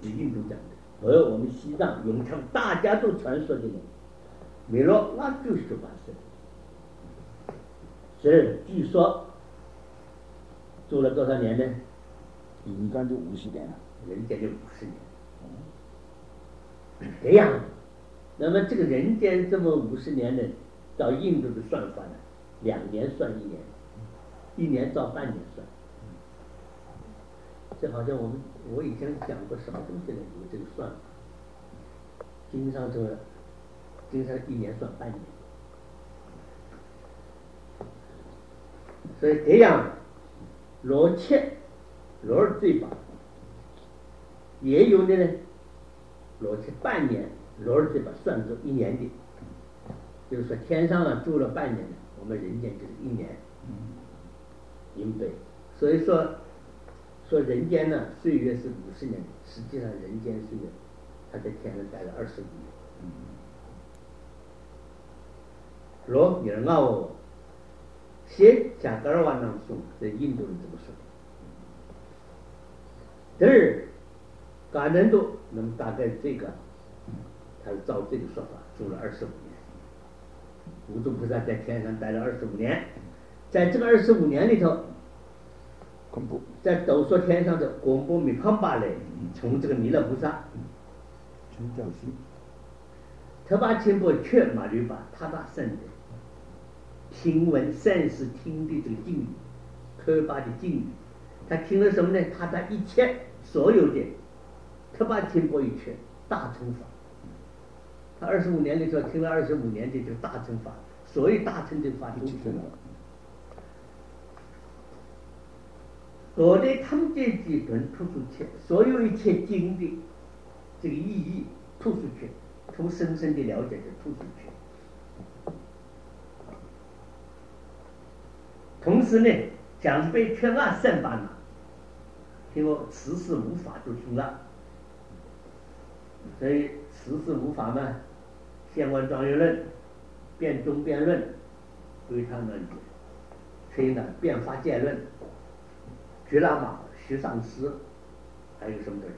是印度讲的，而我们西藏永昌大家都传说的呢，没了那就是发生。是据说住了多少年呢？ 应该就50年了。 人间就50年。这样，那么这个人间这么50年呢，到印度的算法呢，2年算1年，1年照半年算。这好像我以前讲过什么东西呢？有这个算法。经常1年算半年。所以这样，罗切、罗尔最棒，也有的呢，罗切半年，罗尔最把算作1年的，就是说天上住了半年，我们人间就是1年，1倍。所以说人间呢，岁月是50年，实际上人间岁月，他在天上待了25年。罗你让我。写加格尔瓦囊颂，在印度人这么说的。这儿，嘎南度，那么大概这个，他是照这个说法住了25年。无著菩萨在天上待了25年，在这个25年里头，在斗娑天上的广波米康巴雷，从这个弥勒菩萨，特巴钦波却马律巴他大圣的。听闻善士听的这个敬语，特巴的敬语，他听了什么呢？他的一切所有的特巴听过一切大乘法，他25年里头听了25年的这个大乘法，所有大乘的法都听了。我对他们这几本吐出去，所有一切经的这个意义吐出去，图深深的了解的吐出去。同时呢，讲被劝圣法呢，听我持世无法就听了，所以持世无法嘛，宪文庄严论、辩中辩论，对他们推呢辩法界论、觉拉玛、学上师，还有什么东西？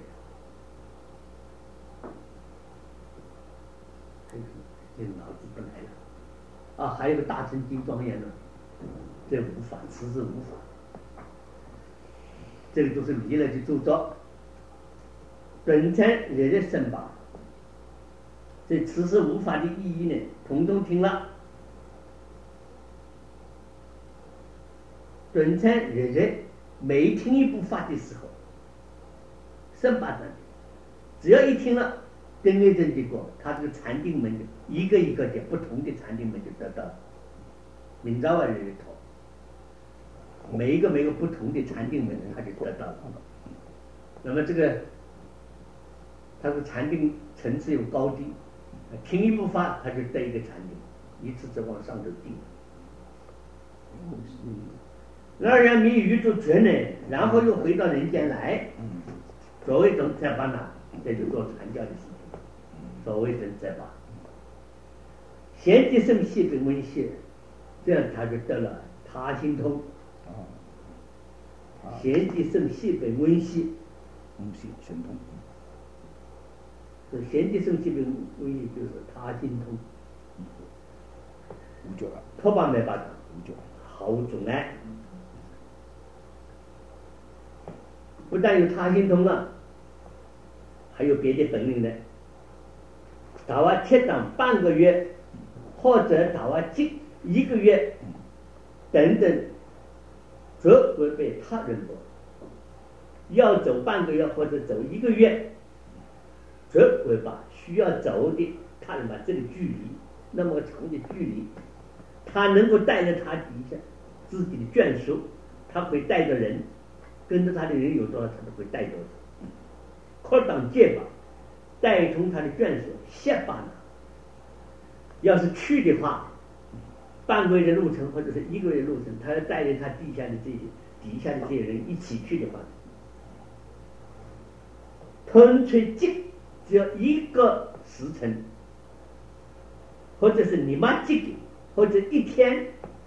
还有什么？这脑子不来了啊！还有个大乘经庄严论。这无法，此是无法。这个都是弥勒的著作。本身日日生法，这此是无法的意义呢，统统听了。本身日日每听一部法的时候，生法的，只要一听了，跟那阵结果，他这个禅定门一个一个的不同的禅定门就得到了。明早晚日日头。每一个不同的禅定门，他就得到了。那么这个，他的禅定层次有高低，听一部法，他就得一个禅定，一次次往上头定。二人迷于就觉呢，然后又回到人间来。所谓等再把呢，这就做传教的事情。所谓等再把，贤吉圣系本温系，这样他就得了他心通。贤吉圣系本温系， 神通。 这贤吉圣系本温系就是他心通。 无觉了。 托巴没巴的， 无觉， 毫无阻碍。不但有他心通了，还有别的本领呢。打完切当半个月，或者打完1个月，等等。则会被他人过，要走半个月或者走1个月，则会把需要走的他人把这个距离那么长的距离，他能够带着他底下自己的眷属，他会带着人，跟着他的人有多少，他都会带多少。扩当戒法，带同他的眷属下巴呢，要是去的话。半个月的路程或者是1个月路程，他要带着他底下的这些人一起去的话，纯粹只要1个时辰，或者是你妈几个，或者1天，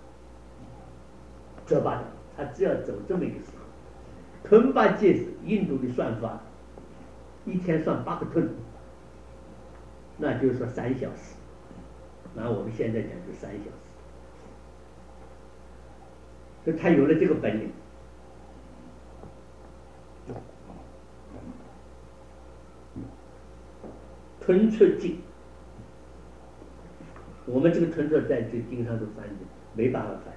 这罢了。他只要走这么一个时候，吞巴戒是印度的算法， 一天算8个吞，那就是说3小时。那我们现在讲就3小时，所以他有了这个本领。吞出经，我们这个吞出在这经上都翻的没办法翻。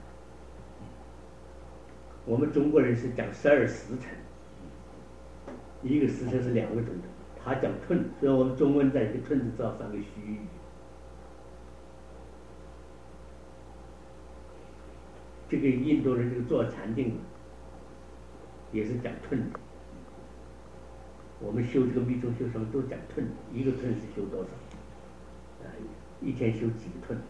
我们中国人是讲12时辰，一个时辰是2个钟头，他讲吞，所以我们中文在这吞字只好翻个须臾。这个印度人这个做禅定也是讲吞的。我们修这个密宗修什么都讲吞，一个吞是修多少？一天修几个吞？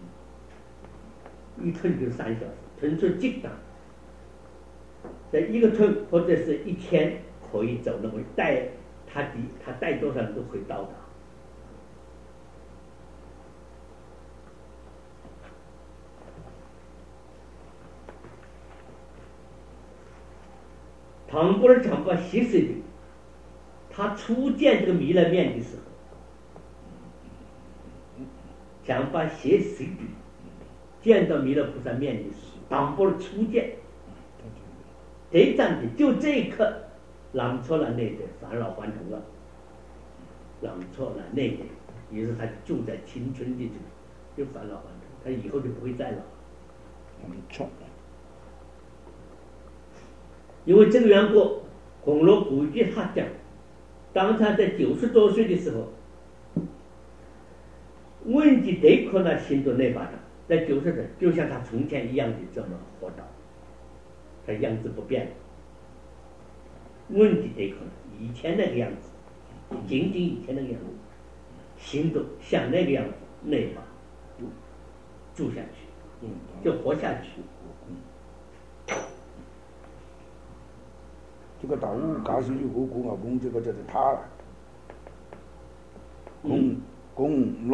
一吞就3小时，吞出经当，在一个吞或者是1天可以走那么带他带多少人都会到达。唐波尔长把习水的，他初见这个弥勒面的时候，想把写水的见到弥勒菩萨面的时候，唐波尔初见，这样的就这一刻，朗错了那个返老还童了，朗错了那个，于是他住在青春的这个，就返老还童，他以后就不会再老了。 错。 因为这个缘故，孔罗古据他讲，当他在90多岁的时候，问题得可能心中那把掌，在90岁就像他从前一样的这么活到，他样子不变。问题得可能以前那个样子，仅仅以前那个样子，行动像那个样子，那把住下去，就活下去。 这个大屋假使如果讲啊，讲这个就是他了。公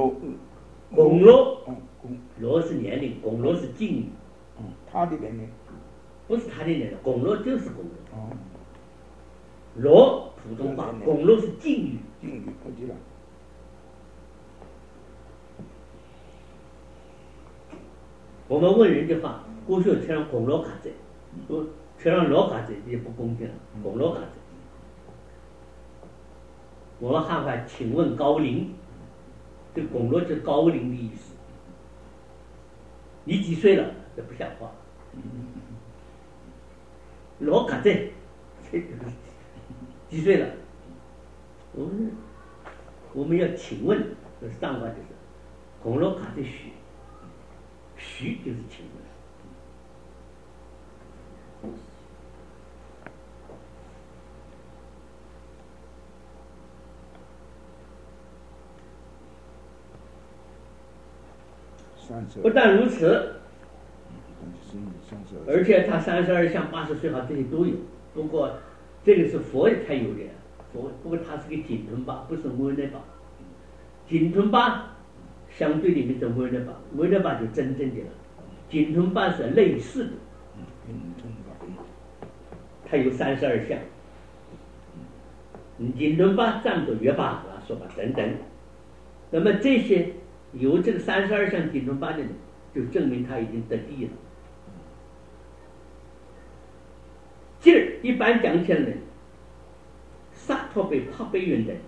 罗是年龄，公罗是境遇。 他的年龄。 不是他的年龄，公罗就是公罗。罗普通话，公罗是境遇。 境遇，我知道。 我们问人家话，过去全让公罗卡在，说全让罗卡在也不公平了，公罗卡在。我们汉话请问高龄，这公罗就是高龄的意思。你几岁了？这不像话。罗卡在，几岁了？我们要请问，这上话就是公罗卡在许，许就是请问。不但如此，而且他32相80岁好这些都有。不过这个是佛才有的，佛不过他是个紧臀巴，不是摩那巴。紧臀巴相对里面是摩那巴，摩那巴就真正的了。紧臀巴是类似的，它有32相。紧臀巴占着约巴了，说吧等等。那么这些。有这个32相紧臀巴的人，就证明他已经得地了。今儿一般讲起来呢，萨陀贝、帕贝云等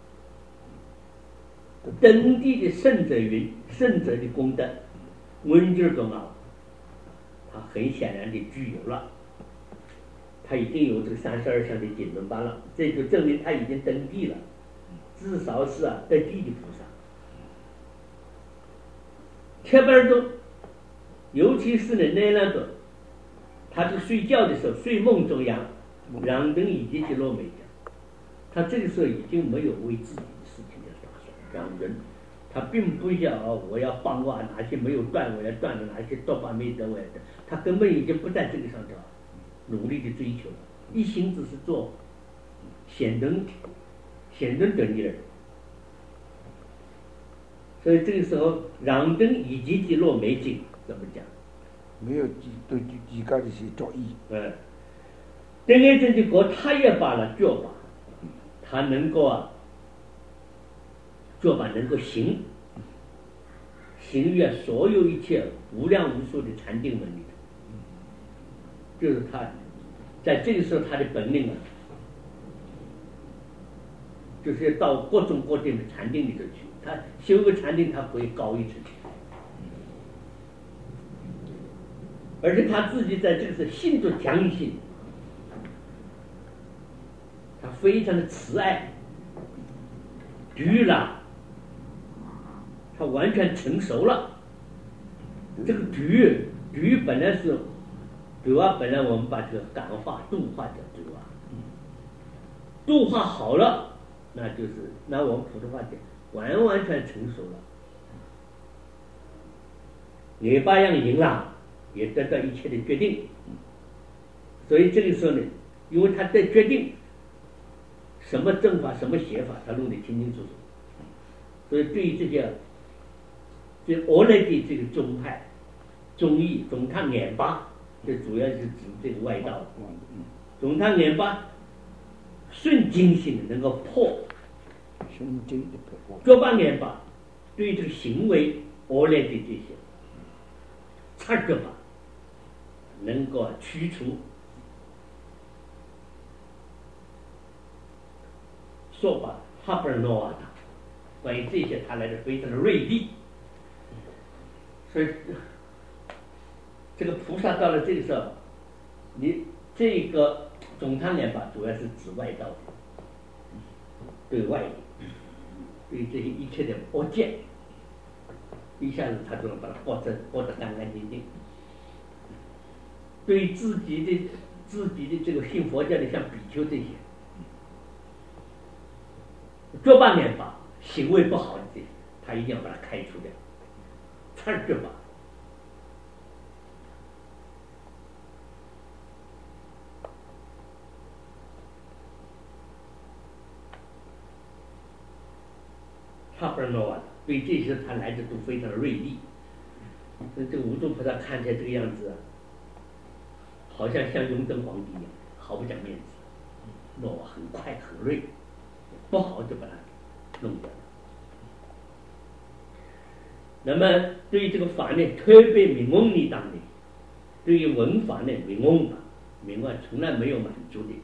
登地的圣者云，圣者的功德，温劲儿中啊，他很显然的具有了，他已经有这个32相的紧臀巴了，这就证明他已经登地了，至少是得地的菩萨。贴班中，尤其是呢那两个，他就睡觉的时候，睡梦中央，让人已经去落美讲，他这个时候已经没有为自己的事情的打算，让人，他并不要我要帮我哪些没有断，我要断的哪些多半没得我要的，他根本已经不在这个上头努力的追求了，一心只是做显灯等人。所以这个时候，让灯以及即落美景，怎么讲？ 没有对自家的是作意。 这个真的国他也罢了，就罢， 他能够做法能够行越所有一切无量无数的禅定门里头，就是他在这个时候他的本领就是要到各种各样的禅定里头去，他修个禅定他会高一层，而且他自己在这个时候性格强行，他非常的慈爱了，他完全成熟了。这个局本来是对吧？本来我们把这个感化度化叫对吧？度化好了，那就是那我们普通话讲完全成熟了，也把样赢了，也得到一切的决定。所以这个时候呢，因为他在决定什么正法什么邪法，他弄得清清楚楚。所以对于这些这俄来的这个宗派宗义总他眼巴，这主要是指这个外道，总他眼巴顺经性能够破顺经的破， 这帮眼巴对于这个行为俄来的这些察觉法能够驱除，说法哈布尔诺瓦达，关于这些他来的非常的锐利。所以这个菩萨到了这个时候，你这个总汤眼法主要是指外道的，对外的，对这些一切的恶见，一下子他就能把它剥得干干净净。对于自己的这个信佛教的像比丘这些，做半年法行为不好的这些，他一定要把它开除掉，察觉法。哈布尔诺瓦对这些他来的都非常的锐利，这个无著菩萨看起来这个样子好像雍正皇帝一样，毫不讲面子，诺瓦很快很锐，不好就把它弄掉了。那么对于这个法呢，特别明翁里当的，对于文法呢，明翁从来没有满足的，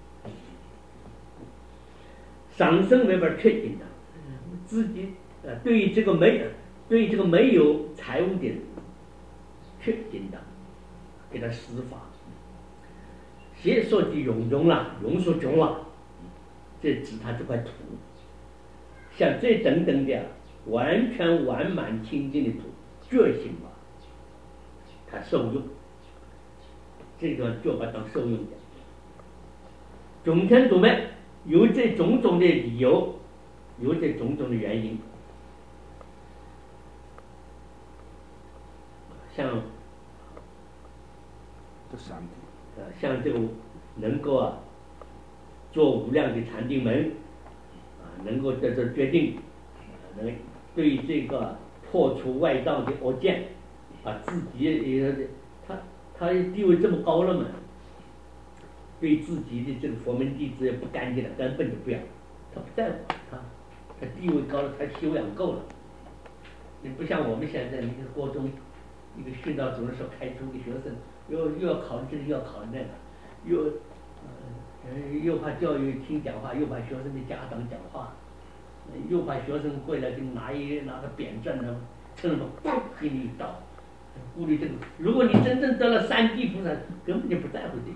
上升那边确定的。自己对于这个没有财务的人，确定的给他施法，先说的庸俗穷了，这指他这块土，像这等等的完全完满清净的土，觉醒吧，他受用，这个就把当受用的，种天主们有这种种的理由。有这种种的原因，像这个能够做无量的禅定门能够在这决定能对于这个破除外道的恶见，把自己他地位这么高了嘛，对自己的这个佛门弟子也不干净了，根本就不要，他不在乎他地位高了，他修养够了。你不像我们现在，一个国中一个训导主任所开出的学生，又要考这个，又要考那个，又怕教育厅讲话，又怕学生的家长讲话，又怕学生过来给你拿个扁担呢，趁着嘣给你一刀，顾虑这个。如果你真正得了三地菩萨，根本就不在乎这些。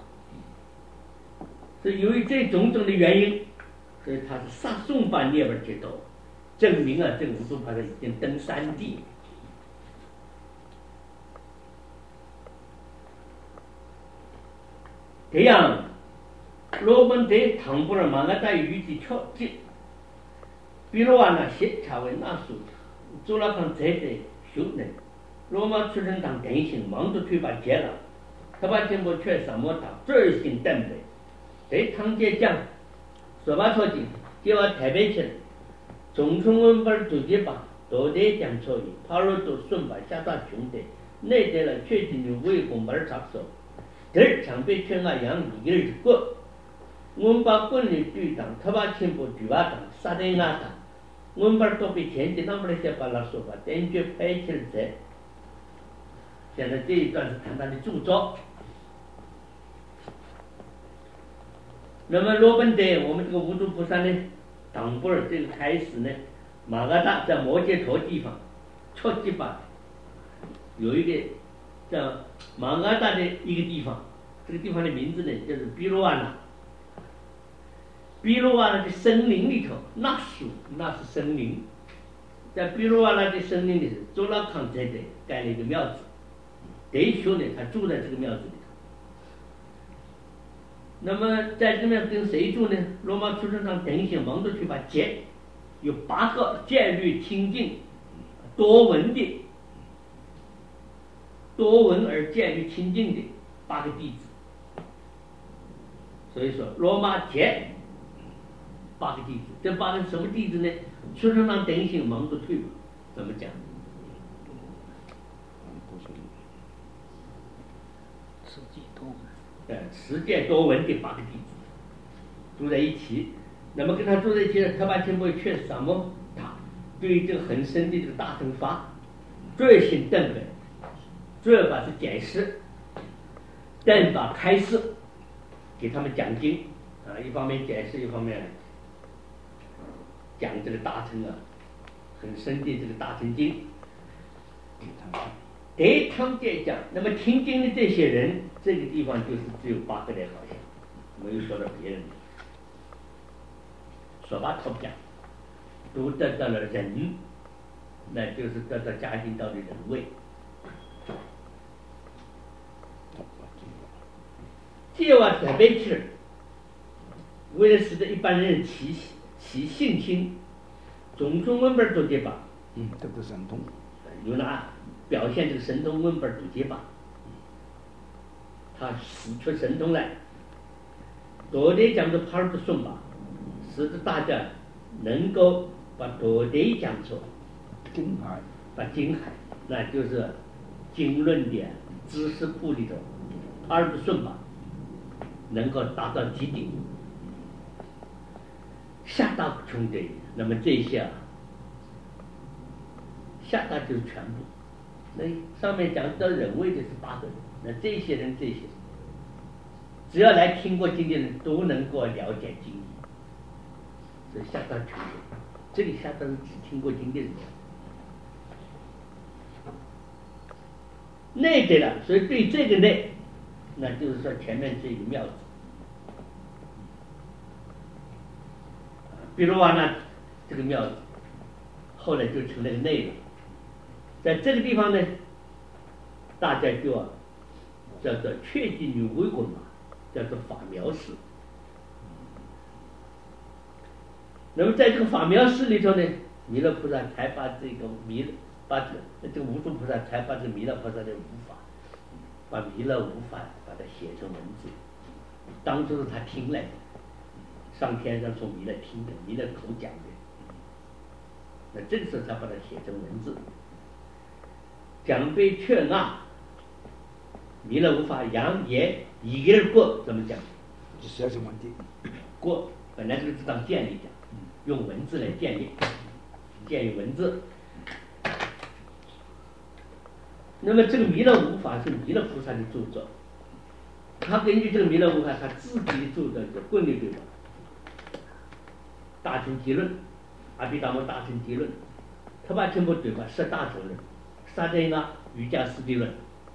所以由于这种种的原因。所以他是杀宋把涅槃解脱，证明这个无著菩萨已经登三地。这样，罗本在唐布尔马拉在语的敲击，比如那些查为那数，做了看这的修呢，罗马出生当典型，忙着推把结了，他把经过却什么他这性登的，在唐节讲。说把错经，就要台北去，总从文本主节吧，都得讲错语，跑了都顺把下大穷的，那得了确定的为公本差说，这场被全啊养一个过， 원바 권리 뒤당 터바침보 뒤와당 사대나당 원발 도비前进那么的些巴拉说法根据拍起来现在这一段是谈他的著作。那么罗本德我们这个无著菩萨呢党部这个开始呢马嘎达在摩羯陀地方错基巴有一个叫马嘎达的一个地方，这个地方的名字呢就是比罗瓦纳。比罗瓦纳的森林里头，那是森林，在比罗瓦纳的森林里头，周拉康在这盖了一个庙子，德修呢他住在这个庙子里头。那么在这边跟谁住呢？罗马出生上等行王都去把戒，有8个戒律清净多闻而戒律清净的8个弟子。所以说罗马戒8个弟子，这8个什么弟子呢？出生上等行王都退吧，怎么讲？持戒多闻的8个弟子住在一起，那么跟他住在一起的特巴钦波确什么？他对这个很深的这个大乘法，最新正本，最把是解释，正把开示，给他们讲经啊，一方面解释，一方面讲这个大乘啊，很深的这个大乘经。得汤戒讲，那么听经的这些人，这个地方就是只有8个人，好像没有说到别人的。说把头讲，都得到了人，那就是得到家庭道的人位。戒瓦准备起来，为了使得一般人起信心，种种文本都结巴。 这个神通。 有哪表现这个神通文本都结巴？他使出神通来，多得讲的帕尔的顺吧，使得大家能够把多得讲出经海， 把经海，那就是经论的知识库里头帕尔的顺吧，能够达到极顶，下大穷的，那么这些下大就是全部。那上面讲到人位的是8个人，那这些人只要来听过经的人都能够了解经义，所以下大全部。这里下大是只听过经的人。内的了，所以对这个内，那就是说前面这个庙子。比如说呢，这个庙子后来就成了内了。在这个地方呢，大家就叫做确定女为滚嘛，叫做法苗寺。那么在这个法苗寺里头呢，弥勒菩萨才把这个无著菩萨才把这个弥勒菩萨的无法，把弥勒无法把它写成文字。当初是他听来的，上天上从弥勒听的，弥勒口讲的。那这个时候才把它写成文字。讲被却纳，弥勒无法扬言一个人过，怎么讲？ 写成文字。 过本来这个字当建立讲，用文字来建立文字。那么这个弥勒无法是弥勒菩萨的著作，他根据这个弥勒无法他自己的著作叫棍律对吧？大乘集论，阿毗达摩大乘集论，特巴钦波对吧？十大乘论。萨德纳瑜伽师地论，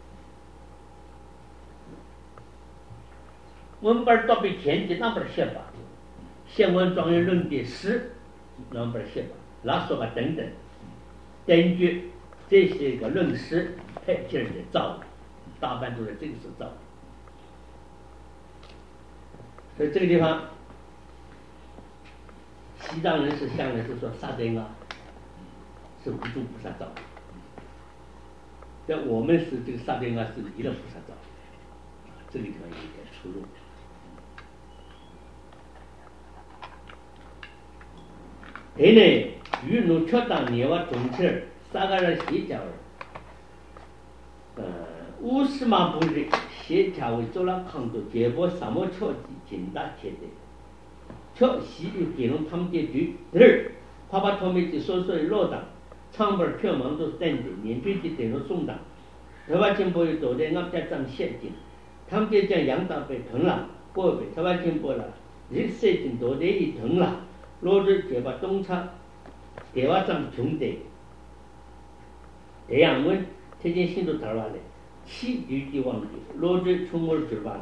文本倒比前几那本写法，宪文庄严论的诗，那本写法，拉说法等等，根据这些个论诗配起来的造的，大半都是这个时候造的。所以这个地方，西藏人是向来是说萨德纳是无著菩萨造的。但我们是这个萨德纳是弥勒菩萨造的，这个地方有一点出入。这呢，与奴确当年娃中切萨嘎尔协教乌斯玛布日协调为做了康多结果萨摩乔吉金大切的 저 시의 개론 탐제주 들 파바토미지 소소의 로당 창벌 표망도 댄데 년주지 대로 송당 더바침보의 도대 납자장 세진 탐제장 양다배 등라 꼬배 더바침보라 일세진 도대이 등라 로즈 제바 동차 대화장 중대 대양문 태진 신도 달와래 치유기왕기 로즈 총을 줄바라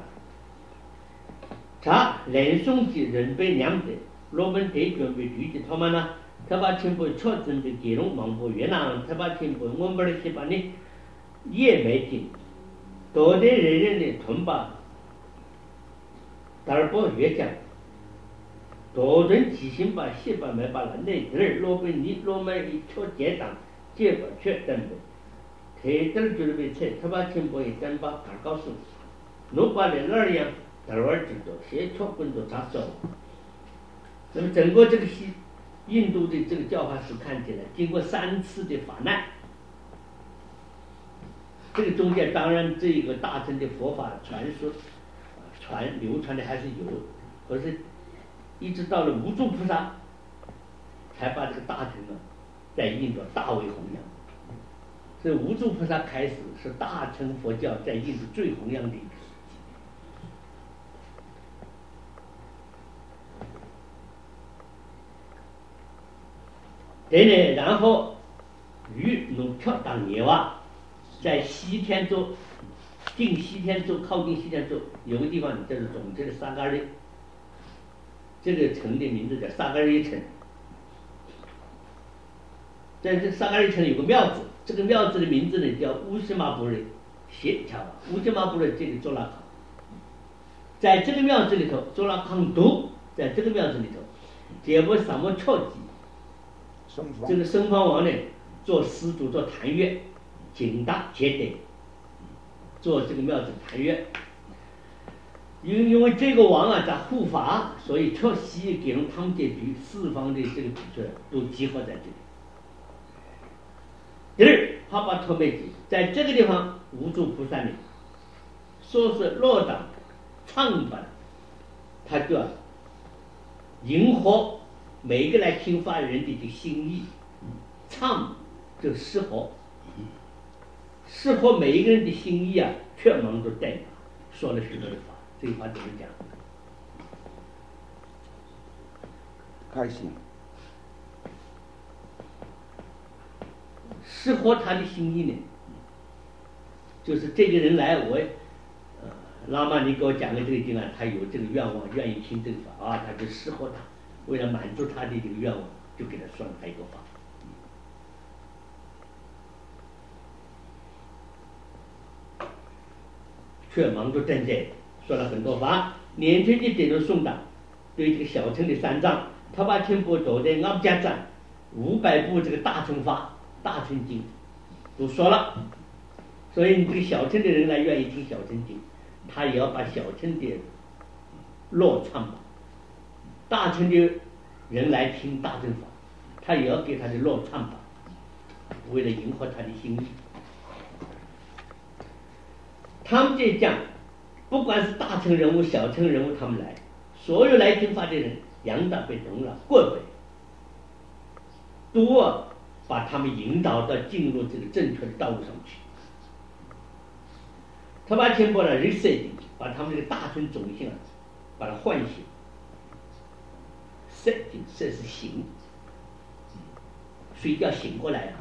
자 랜송지人被 냠대 로번 대chuẩn备 뒤지 토마나特巴清波 초준비 기록 망보越南 特巴清波 원벌 시반이 예매진 도대人的 돈바 달보越讲 도전 지신바 시바 매바라 내들 로번 니 로마이 초제당 제거 최단데 대들 준비 체特巴清波 단바 가까우수 노바레 러리양 달월지도 शे초군도 작성那么整个这个印度的这个教法史看起来，经过3次的法难，这个中间当然这个大乘的佛法传说、流传的还是有，可是一直到了无著菩萨，才把这个大乘呢在印度大为弘扬。所以无著菩萨开始是大乘佛教在印度最弘扬的一个。对呢，然后与农票当年哇，在西天州，近西天州靠近西天州有个地方叫做总结的萨嘎瑞，这个城的名字叫萨嘎瑞城。在这萨嘎瑞城有个庙子，这个庙子的名字呢叫乌西玛布瑞，斜桥乌西玛布瑞这个卓拉康，在这个庙子里头，卓拉康都在这个庙子里头，结果什么巧计？这个僧方王呢，做施主，做坛乐，景大节德，做这个庙子坛乐。因为这个王啊在护法，所以特西给人汤结局四方的这个比丘都集合在这里。第二，他把托梅吉在这个地方无著菩萨呢，说是落党唱吧，他就要迎合每一个来听法人的这个心意，唱就适合每一个人的心意啊，全盲都代表说了许多的法。这句话怎么讲？ 开心， 适合他的心意呢，就是这个人来，拉玛你给我讲的这个经啊，他有这个愿望，愿意听这个法啊，他就适合他。为了满足他的这个愿望，就给他说了他一个法。却忙着正在说了很多法。年轻的点头送达，对这个小乘的三藏，他把全部都在阿家赞500部这个大乘法、大乘经都说了。所以你这个小乘的人来愿意听小乘经，他也要把小乘的落唱吧。大乘的人来听大乘法，他也要给他的落唱法，为了迎合他的心意。他们这讲，不管是大乘人物、小乘人物，他们来，所有来听法的人，杨大被懂了，过北，都把他们引导到进入这个正确的道路上去。他把天波呢 reset， 把他们这个大乘种性啊，把它唤醒。setting， 这是醒，睡觉醒过来了。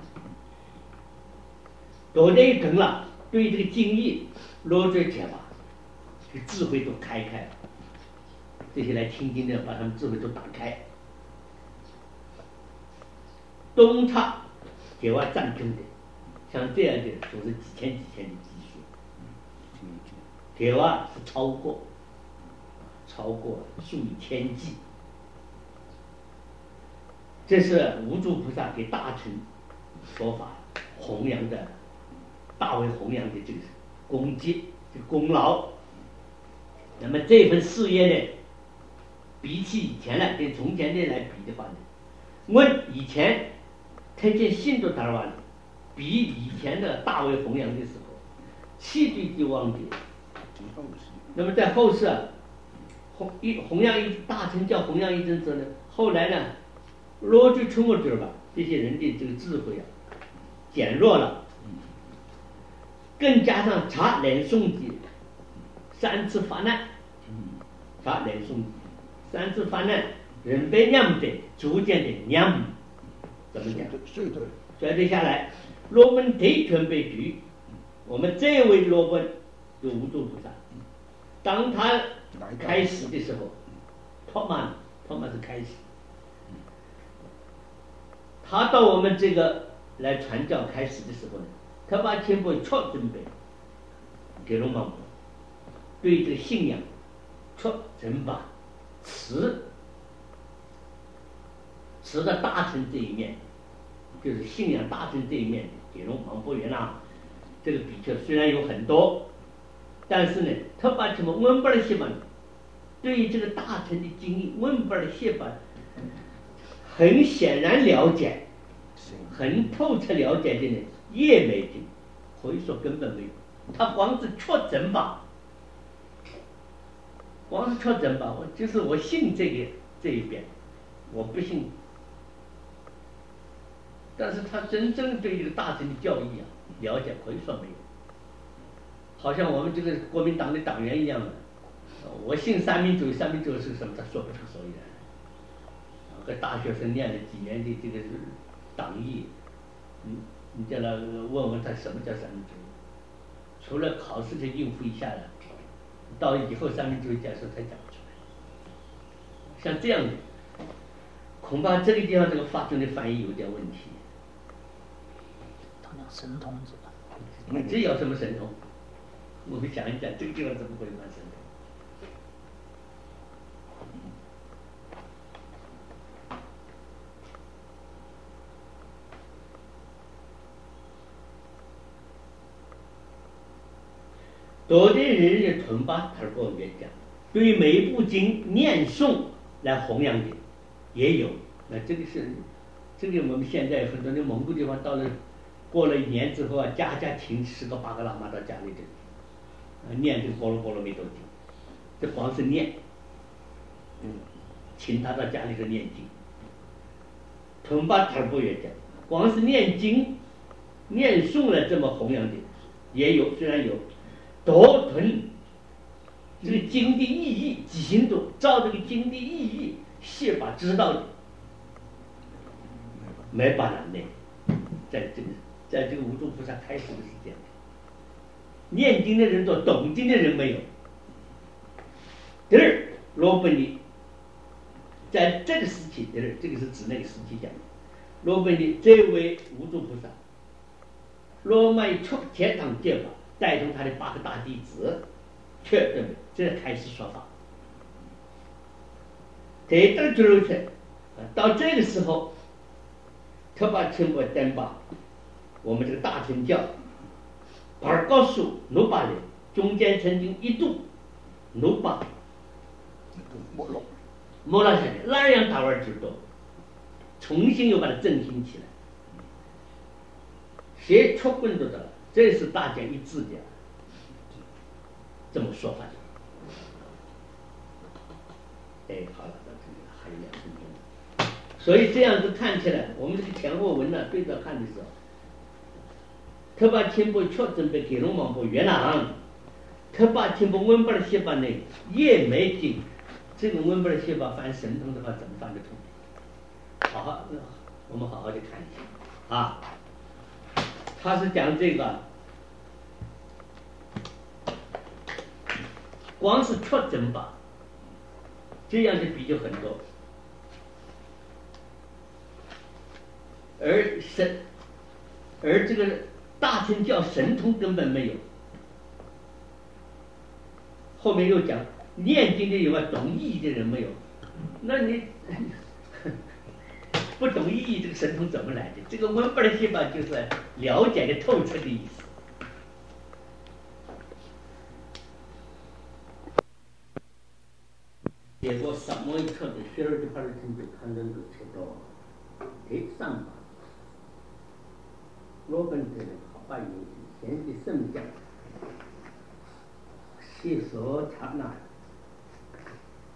多这一等了，对这个经义罗追解吧，这个智慧都开了。这些来听经的，把他们智慧都打开。东差解外战争的，像这样的都是几千的技术。解外是超过数以千计。这是无著菩萨给大乘佛法弘扬的大为弘扬的这个功绩、这个功劳。那么这份事业呢，比起以前来跟从前的来比的话呢，问以前推荐信徒达瓦的，比以前的大为弘扬的时候，气对就忘记。那么在后世啊， 弘扬一大臣叫弘扬一阵之后呢，后来呢，罗就出没者吧，这些人的这个智慧啊，减弱了，更加上查连宋的3次发难，查连宋3次发难，人被酿的逐渐的酿，怎么讲？衰退下来，罗门提全被拒。我们这位罗本有无度菩萨，当他开始的时候，托马是开始，他到我们这个来传教开始的时候呢，他把全部错准备给龙王对这个信仰错真把持的大乘这一面，就是信仰大乘这一面给龙王不原谅。这个比丘虽然有很多，但是呢，他把什么温巴的写法，对于这个大乘的经历，温巴的写法，很显然了解，很透彻了解的呢，也没经，可以说根本没有。他光是确诊吧，我信这一边，我不信。但是他真正对这个大乘的教义啊了解，可以说没有。好像我们这个国民党的党员一样的，我信三民主义，三民主义是什么？他说不出所以然。和大学生念了几年的这个党义，你叫他问他什么叫三民主义？除了考试就应付一下了，到以后三民主义讲授他讲不出来。像这样的，恐怕这个地方这个法中的翻译有点问题。 神通是吧？ 这有什么神通？我们讲一讲这个地方怎么会有神通？多的人的屯巴他跟我们讲，对于每一部经念诵来弘扬的也有。那这个我们现在很多的蒙古地方到了过了1年之后啊，家家请10个8个喇嘛到家里头，念这个波罗波罗蜜多经，这光是念，请他到家里头念经。屯巴塔布也讲，光是念经、念诵了这么弘扬的也有，虽然有。多屯这个经的意义，几行度照这个经的意义写法知道的，没办法呢。在这个无著菩萨开始的时间，念经的人多，懂经的人没有。第二，罗本尼在这个时期，这个是指那个时期讲的。罗本尼这位无著菩萨，罗麦出天堂戒法。带动他的8个大弟子，确认这开始说法。这段之后到这个时候，他把全部登把我们这个大乘教，而告诉努巴人，中间曾经一度努巴摩拉下来，那样打完之后，重新又把它振兴起来，谁出棍都得了。这是大家一致的这么说法的。好了，到这里还有2分钟。所以这样子看起来，我们这个前后文呢对照看的时候，他把全部确准备给龙王部元朗，他把全部温巴的写法呢也没进。这个温巴的写法翻神通的话，怎么翻得通？我们好好的看一下啊。他是讲这个，光是确诊吧，这样的比就很多，而这个大乘教神通根本没有。后面又讲念经的有啊，懂意义的人没有，那你不懂意义，这个神通怎么来的？这个温巴的写法就是了解的透彻的意思。结果什么一彻的12块的成就看能够切到上吧。罗本这个好办游戏，先的圣将，写说刹那，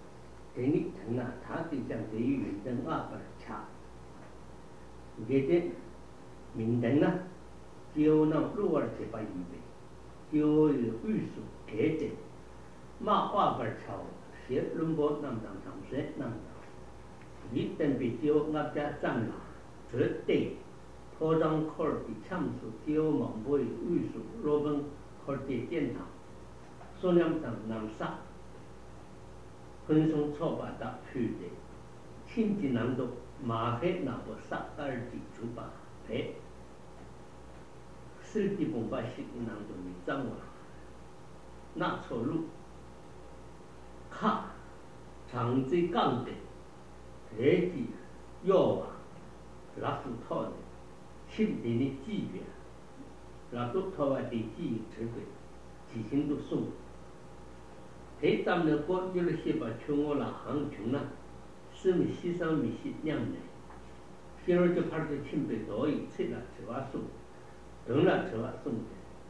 你疼啊，他就讲对于云灯啊不差，觉得明灯啊，就能路儿去把预备，就有艺术给的，马瓦不超，写伦波那么当上山那么当，一等比就我家长了，绝对。托张科尔的참수 기호 망보의 의수 로번 컬대 젠타 소념당 남사 근성 초바다 표대 친지남도 마해 나고 싹갈지 주바 배 쓸기 봉바식 남도 미장와 나초루 카 장지 강대 대지 요와 라프 토네心灵的纪元，让都托外的记忆成为提醒都送。在咱们的国就是些把穷我了行穷了，是米西上米西娘的，现在就怕是清北多一吃了吃完送，等了吃完送的，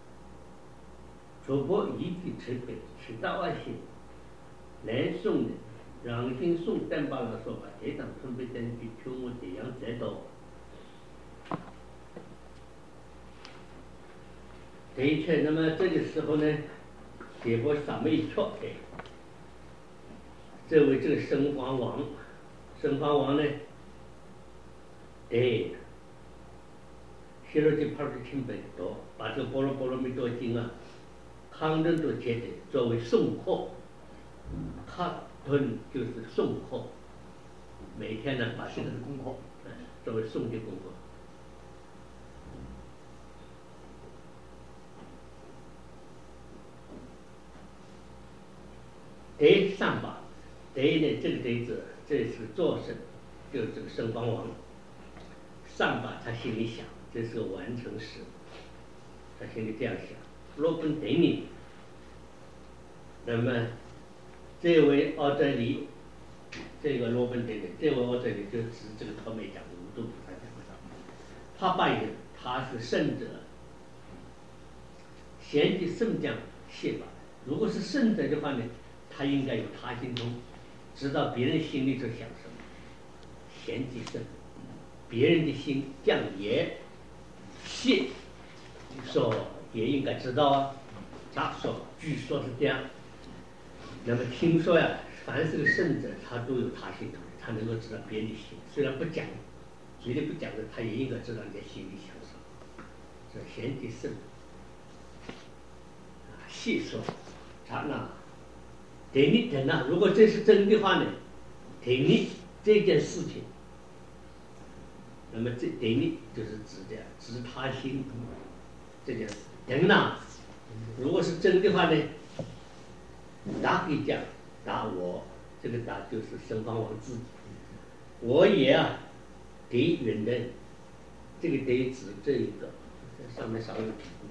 主播一句吃北吃到外些，来送的，让心送单把了说吧，这当准备等比穷我这样再多。的确，那么这个时候呢，结果上面一瞧，哎，这位这个神皇王呢，哎，写了这盘是清白的多，把这个波罗蜜多经啊，康正都觉得作为诵课，他顿就是诵课，每天呢把这个功课， 作为诵的功课。得上把，得呢这个得字，这是做神，就是这个圣方王。上把他心里想，这是个完成时，他心里这样想。若不得你，那么这位奥德里，这个罗本得的，这位奥德里就指这个陶美讲的无度菩萨讲的，他扮演他是圣者，贤的圣将谢法。如果是圣者的话呢？他应该有他心通，知道别人心里在想什么，贤即圣，别人的心降也谢，说也应该知道啊。他说，据说是这样。那么听说呀，凡是个圣者，他都有他心通，他能够知道别人的心，虽然不讲，嘴里不讲的，他也应该知道你在心里想什么。这贤即圣，谢说，他那。对你等啊，如果这是真的话呢，对你这件事情，那么这对你就是指的指他心这件事。等啊，如果是真的话呢，答可以讲，答我这个答就是神方王自己，我也啊对人的这个得指这一个，这上面少有题目。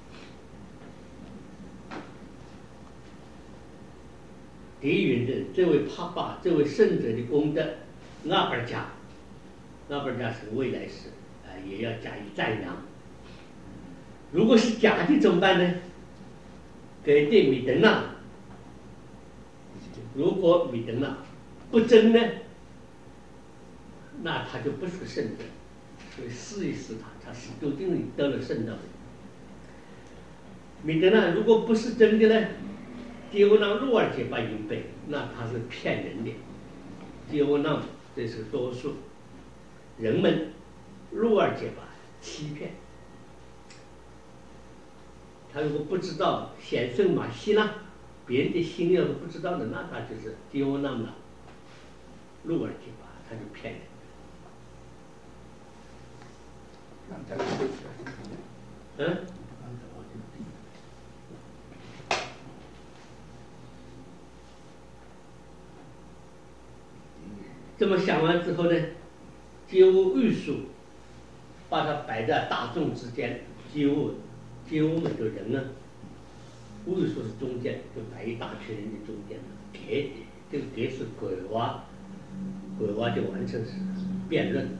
敌云的这位帕巴，这位圣者的功德，阿本加是未来世也要加以赞扬。如果是假的怎么办呢？给对米登纳，如果米登纳不真呢，那他就不是个圣者。所以试一试他是究竟得了圣道。米登纳如果不是真的呢？结果让路尔结巴因背，那他是骗人的。结果让这是多数人们路尔结巴欺骗。他如果不知道显圣马西呢，别人的心要是不知道的，那他就是结果让了路尔结巴，他就骗人。这么想完之后呢，皆无欲术，把它摆在大众之间，皆无们就人呢，欲术是中间，就摆一大群人的中间。给这个给是鬼娃就完成是辩论。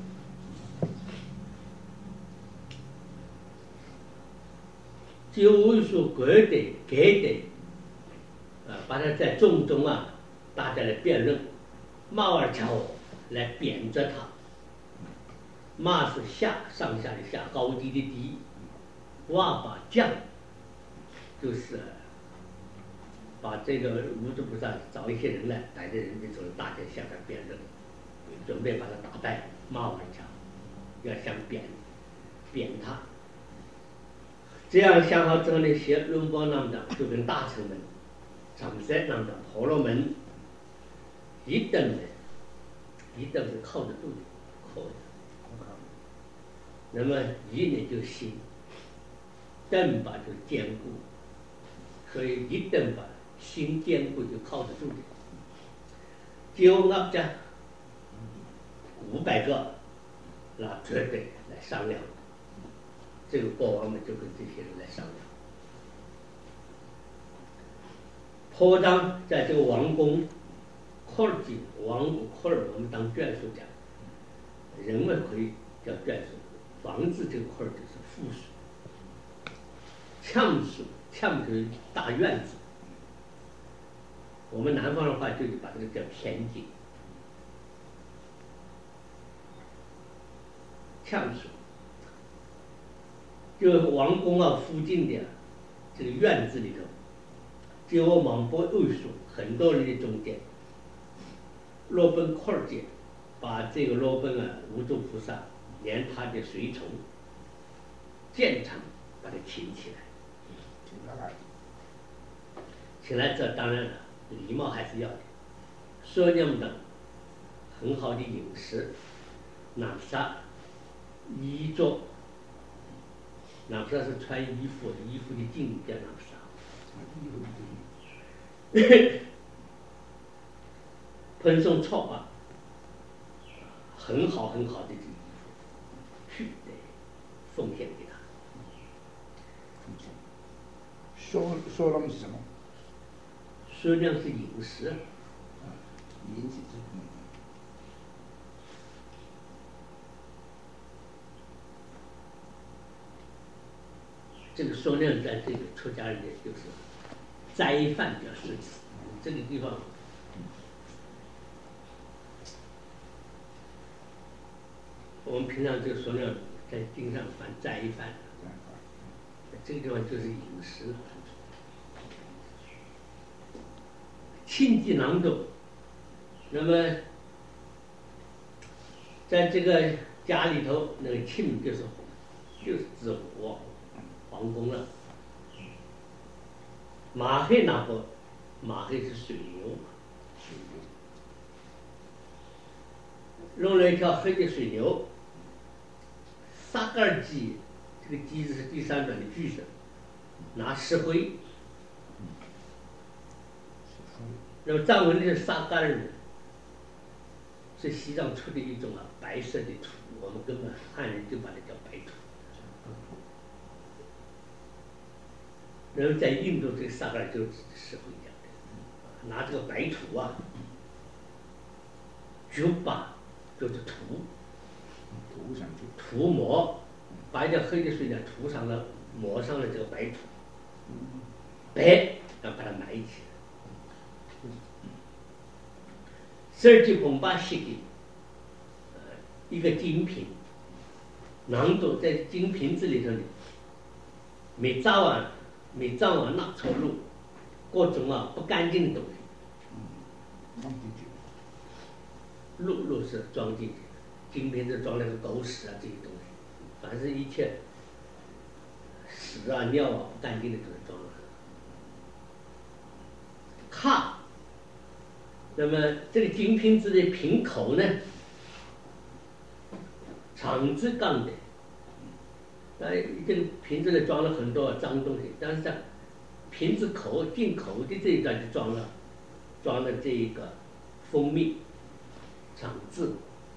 皆无欲术给的把它在众中啊，大家来辩论。 马儿桥来贬着它。马是上下的下，高低的低。瓦把将就是把这个无主菩萨找一些人来，带着人的时候，大家向他辩论，准备把他打败。马儿桥要想贬他。这样想好之后呢，写论报那么的，就跟大臣们、长塞那么的、婆罗门一等是靠得住的，靠的。那么一呢就心，等吧就坚固，所以一等吧心坚固就靠得住的。就我这500个，那绝对来商量。这个国王们就跟这些人来商量。坡章在这个王宫，科尔基王宫科尔，我们当眷属讲，人们可以叫眷属。房子这块就是附属，墙就是大院子。我们南方的话就是把这个叫偏境。墙属就是王宫啊附近的这个院子里头，就我王波欧属很多人的中间，罗本块儿界把这个罗本啊无主菩萨连他的随从建成把它请起来，请来这当然了，礼貌还是要的。说那么的很好的饮食，哪啥衣着，哪啥是穿衣服的境界，哪啥。喷送草啊，很好的这个衣服，去的奉献给他。 说量是什么？ 说量是饮食。 饮食这个说量在这个出家人就是斋饭比较顺次，这个地方。我们平常这个说量在经上翻斋饭，这个地方就是饮食。庆忌囊中，那么在这个家里头，那个庆就是指皇宫了。马黑那不，马黑是水牛，弄了一条黑的水牛。撒盖尔鸡，这个鸡字是第3转的句子，拿石灰。那么藏文里的撒盖尔是西藏出的一种白色的土，我们根本汉人就把它叫白土。然后在印度这个撒盖尔就是石灰讲的，拿这个白土啊，就把就是涂抹，把一点黑的水呢涂上了，抹上了这个白土，白要把它埋起来。12级蓬巴西的一个金瓶，囊中在金瓶子里头呢，每早晚拿出路，各种不干净的东西，路是装进去，金瓶子装那个狗屎啊这些东西，凡是一切屎啊尿啊不干净的都是装了。卡，那么这个金瓶子的瓶口呢，长直杠的，这个瓶子里装了很多脏东西，但是在瓶子口进口的这一段就装了这一个蜂蜜，长字，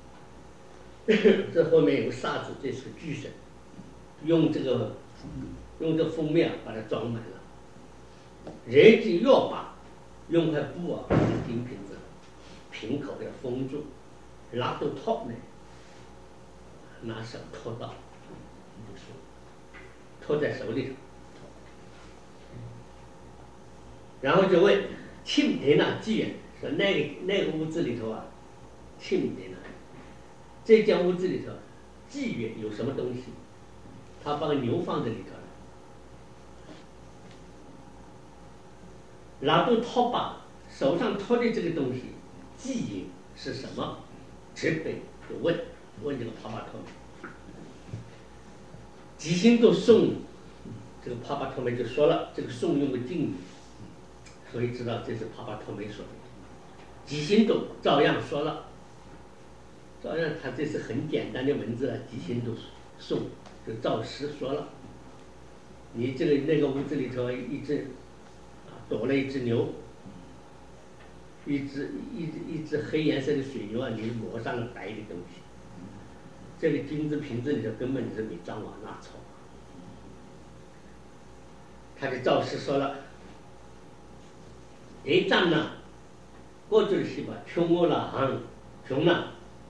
这后面有个沙子，这是个巨神，用这蜂蜜把它装满了，人就要把用块布把这金瓶子瓶口给它封住，拉到头呢，拿手托到，托在手里头，然后就问庆田那妓院说那个屋子里头清的呢，这间屋子里头，妓院有什么东西？他把牛放在里头了，拿住拖把，手上拖的这个东西，妓引是什么？直北就问这个帕巴托梅，吉星都送，这个帕巴托梅就说了，这个宋用的敬语，所以知道这是帕巴托梅说的。吉星都照样说了，照样他这是很简单的文字啊，吉星都送就照实说了。你这个那个屋子里头一只躲了一只牛，一只黑颜色的水牛啊，你抹上了白的东西，这个金子瓶子里头根本就是没装完那丑。他就照实说了，一站呢，过去的是吧？穷我了，穷了。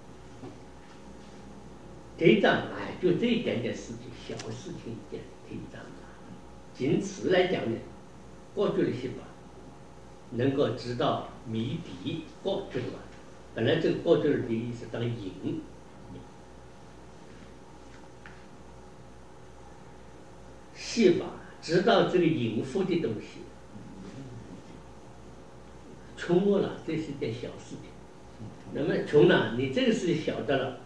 这张哎，就这一点点事情，小事情一件，这一张啊，仅此来讲呢，过去的是吧？能够知道谜底，过去的吧。本来这个过去的意思当引，是吧？知道这个隐伏的东西，穷我了，这是件小事情。那么穷呢，你这个事晓得了。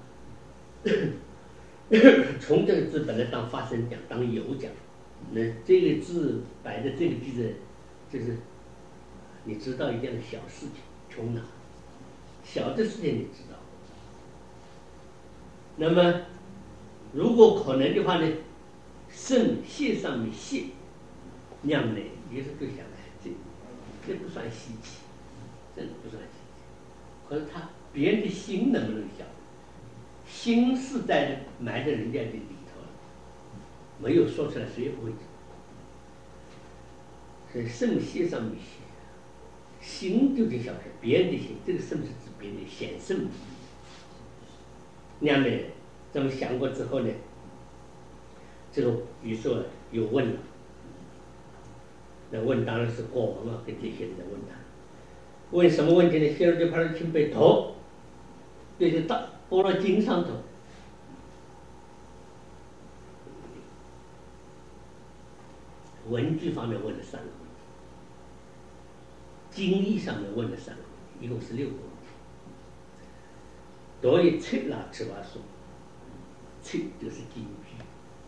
穷这个字本来当发声讲，当有讲，那这个字摆在这个句子，就是你知道一件小事情，穷哪，小的事情你知道。那么如果可能的话呢，肾蟹上面蟹，酿呢，也是就想这不算稀奇，真的不算稀奇。可是他别人的心能不能晓得？心是在埋在人家的里头了，没有说出来，谁也不会知道。所以肾蟹上面写，心就是晓得别人的心，这个肾是指别人的显肾。那样呢，这么想过之后呢，这个于是又问了，那问当然是国王啊，跟这些人在问他，问什么问题呢？先就派人请北头，对着大菠萝经上头，文句方面问了3个问题，经义上面问了3个问题，一共是6个问题。所以切拉吃瓦说，切就是京剧，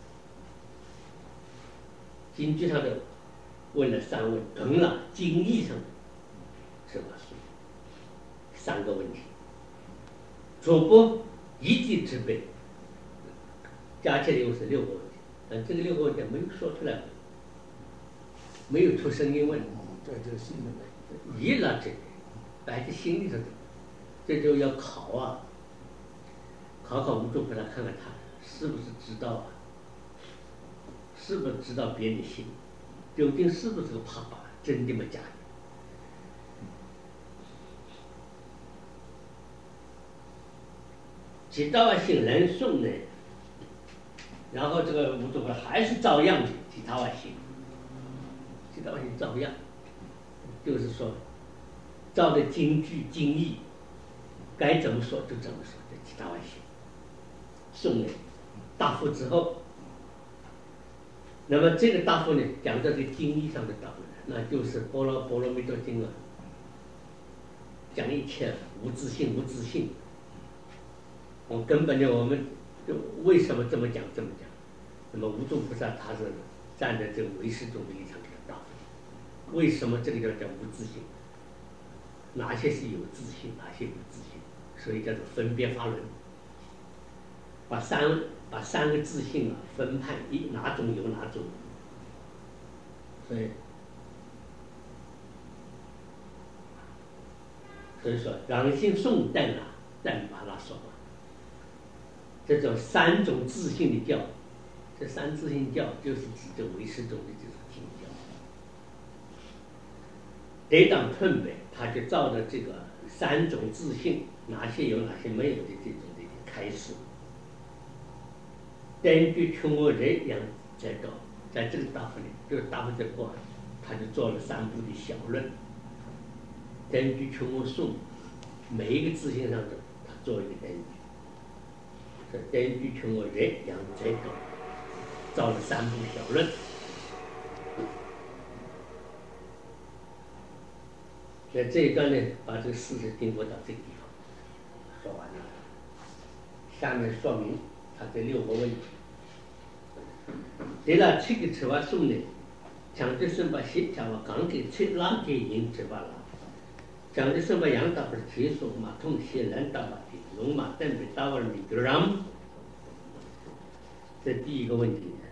京剧上的问了3问，同了经义上的吃瓦说3个问题。主播一句之辈，加起来又是6个问题，但这个6个问题没有说出来，没有出声音问， 在这心里面， 一了这摆在心里头，这就要考啊，考无助给他看看他是不是知道啊，是不是知道别人的心，究竟是不是个怕把真的吗假的？其他姓人送呢，然后这个吴主还是照样的，其他姓照样，就是说照着京剧京义，该怎么说就怎么说，这其他姓送呢答复之后，那么这个答复呢，讲到这经义上的答复，那就是波罗蜜多经啊，讲一切无自性，无自性。我根本就我们就为什么这么讲？那么无众菩萨他是站在这个唯识中的立场给他答复。为什么这个叫无自性？哪些是有自性，哪些无自性？所以叫做分别法轮。把三个自性啊分判哪种有哪种。所以说让性颂但把它说了。这种3种自性的教，这3自性教就是指这唯识中的这种经教。得当吞呗，他就照着这个3种自性，哪些有哪些没有的这种的开示。根据穷我人样在搞，在这个答复里，就是答复这过，他就做了3部的小论。根据穷我颂，每一个自性上的他做一个典狱。这典狱群我岳杨这个造了3部小论。那这一段呢，把这个事实定格到这个地方说完了。下面说明他这6个问题。对了，7个执法书呢，强制申报协调wa 관계7개 인执法了。强制申报양답을 계속 통시에 낸다바디龙马等被打完米格람这第一个问题。